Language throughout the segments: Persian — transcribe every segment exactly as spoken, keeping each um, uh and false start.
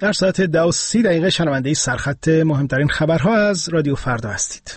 در ساعت ده و سی دقیقه شنونده سرخط مهمترین خبرها از رادیو فردا هستید.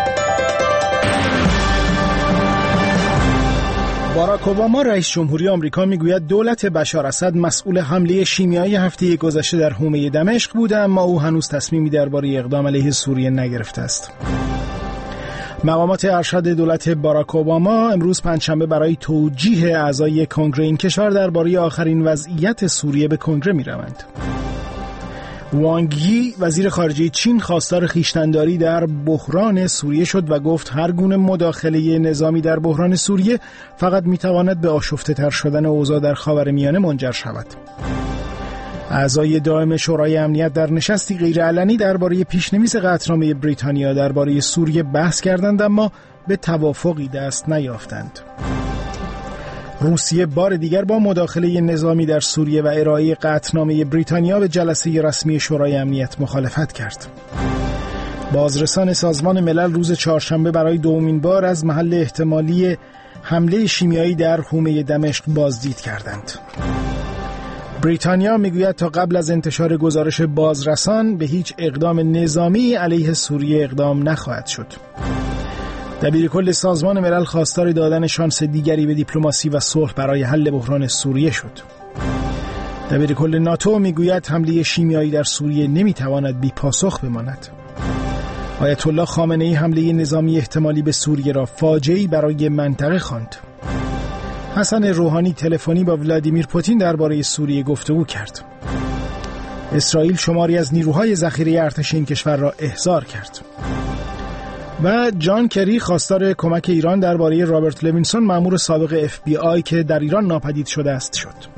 باراک اوباما رئیس جمهوری آمریکا میگوید دولت بشار اسد مسئول حمله شیمیایی هفته گذشته در حومه دمشق بوده، اما او هنوز تصمیمی درباره اقدام علیه سوریه نگرفته است. مقامات ارشد دولت باراک اوباما امروز پنجشنبه برای توجیه اعضای کنگره این کشور درباره آخرین وضعیت سوریه به کنگره می‌روند. وانگ یی وزیر خارجه چین خواستار خویشتن‌داری در بحران سوریه شد و گفت هر گونه مداخله نظامی در بحران سوریه فقط می‌تواند به آشفته‌تر شدن اوضاع در خاورمیانه منجر شود. اعضای دائم شورای امنیت در نشستی غیرعلنی درباره پیشنویس قطعنامه بریتانیا درباره سوریه بحث کردند، اما به توافقی دست نیافتند. روسیه بار دیگر با مداخله نظامی در سوریه و ارائه قطعنامه بریتانیا به جلسه رسمی شورای امنیت مخالفت کرد. بازرسان سازمان ملل روز چهارشنبه برای دومین بار از محل احتمالی حمله شیمیایی در حومه دمشق بازدید کردند. بریتانیا میگوید تا قبل از انتشار گزارش بازرسان به هیچ اقدام نظامی علیه سوریه اقدام نخواهد شد. دبیرکل سازمان ملل خواستار دادن شانس دیگری به دیپلماسی و صلح برای حل بحران سوریه شد. دبیرکل ناتو میگوید حمله شیمیایی در سوریه نمیتواند بی پاسخ بماند. آیت الله خامنه‌ای حمله نظامی احتمالی به سوریه را فاجعه‌ای برای منطقه خواند. حسن روحانی تلفنی با ولادیمیر پوتین درباره سوریه گفتگو کرد. اسرائیل شماری از نیروهای ذخیره ارتش این کشور را احضار کرد. و جان کری خواستار کمک ایران درباره رابرت لوینسون مأمور سابق اف بی آی که در ایران ناپدید شده است شد.